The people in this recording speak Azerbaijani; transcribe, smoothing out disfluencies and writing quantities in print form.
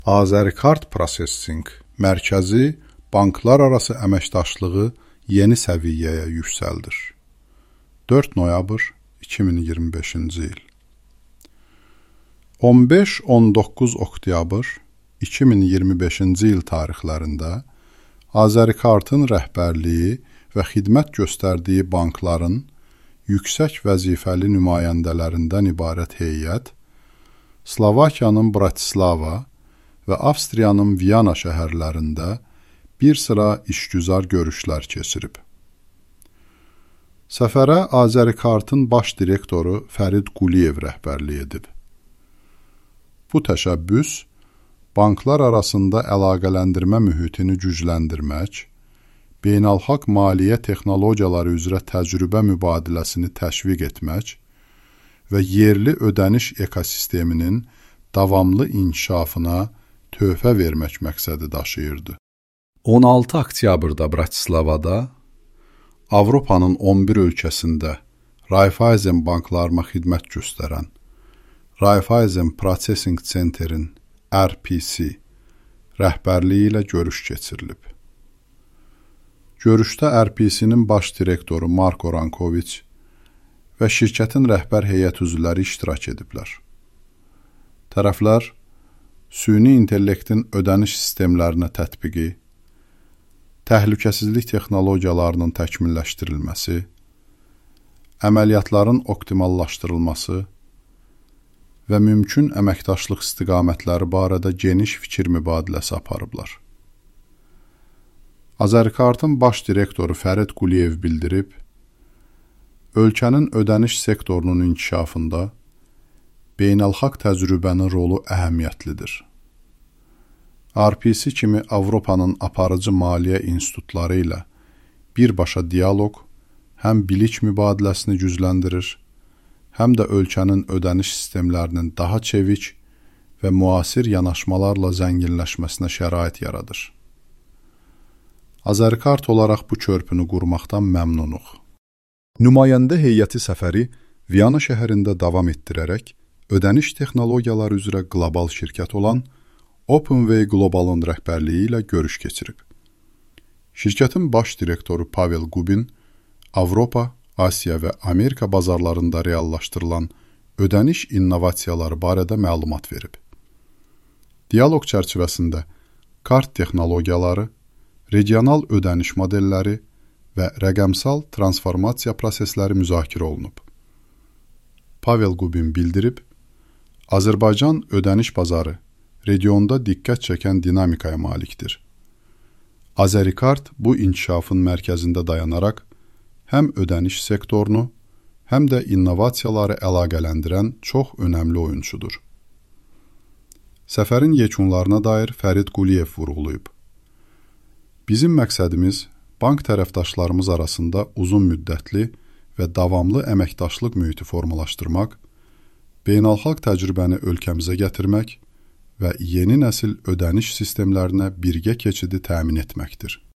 Azərikart Processing mərkəzi banklar arası əməkdaşlığı yeni səviyyəyə yüksəldir. 4 noyabr 2025-ci il 15-19 oktyabr 2025-ci il tarixlərində Azərikartın rəhbərliyi və xidmət göstərdiyi bankların yüksək vəzifəli nümayəndələrindən ibarət heyət Slovakiyanın Bratislava və Avstriyanın Viyana şəhərlərində bir sıra işgüzar görüşlər keçirib. Səfərə Azərikartın baş direktoru Fərid Quliyev rəhbərlik edib. Bu təşəbbüs, banklar arasında əlaqələndirmə mühitini gücləndirmək, beynəlxalq maliyyə texnologiyaları üzrə təcrübə mübadiləsini təşviq etmək və yerli ödəniş ekosisteminin davamlı inkişafına töhfə vermək məqsədi daşıyırdı. 16 oktyabrda Bratislavada Avropanın 11 ölkəsində Raiffeisen banklarına xidmət göstərən Raiffeisen Processing Center'in RPC rəhbərliyi ilə görüş keçirilib. Görüşdə RPC-nin baş direktoru Marko Rankoviç və şirkətin rəhbər heyət üzvləri iştirak ediblər. Tərəflər süni intellektin ödəniş sistemlərinə tətbiqi, təhlükəsizlik texnologiyalarının təkmilləşdirilməsi, əməliyyatların optimallaşdırılması və mümkün əməkdaşlıq istiqamətləri barədə geniş fikir mübadiləsi aparıblar. Azərikartın baş direktoru Fərid Quliyev bildirib, ölkənin ödəniş sektorunun inkişafında beynəlxalq təcrübənin rolu əhəmiyyətlidir. RPC kimi Avropanın aparıcı maliyyə institutları ilə birbaşa dialoq həm bilik mübadiləsini gücləndirir, həm də ölkənin ödəniş sistemlərinin daha çevik və müasir yanaşmalarla zənginləşməsinə şərait yaradır. Azərikart olaraq bu körpünü qurmaqdan məmnunuq. Nümayəndə heyəti səfəri Viyana şəhərində davam etdirərək, ödəniş texnologiyaları üzrə qlobal şirkət olan OpenWay Global'ın rəhbərliyi ilə görüş keçirib. Şirkətin baş direktoru Pavel Gubin Avropa, Asiya və Amerika bazarlarında reallaşdırılan ödəniş innovasiyaları barədə məlumat verib. Dialoq çərçivəsində kart texnologiyaları, regional ödəniş modelləri və rəqəmsal transformasiya prosesləri müzakirə olunub. Pavel Gubin bildirib, Azərbaycan ödəniş bazarı regionda diqqət çəkən dinamikaya malikdir. Azərikart bu inkişafın mərkəzində dayanaraq həm ödəniş sektorunu, həm də innovasiyaları əlaqələndirən çox önəmli oyunçudur. Səfərin yekunlarına dair Fərid Quliyev vurğulayıb. Bizim məqsədimiz bank tərəfdaşlarımız arasında uzun müddətli və davamlı əməkdaşlıq mühiti formalaşdırmaq, beynəlxalq təcrübəni ölkəmizə gətirmək və yeni nəsil ödəniş sistemlərinə birgə keçidi təmin etməkdir.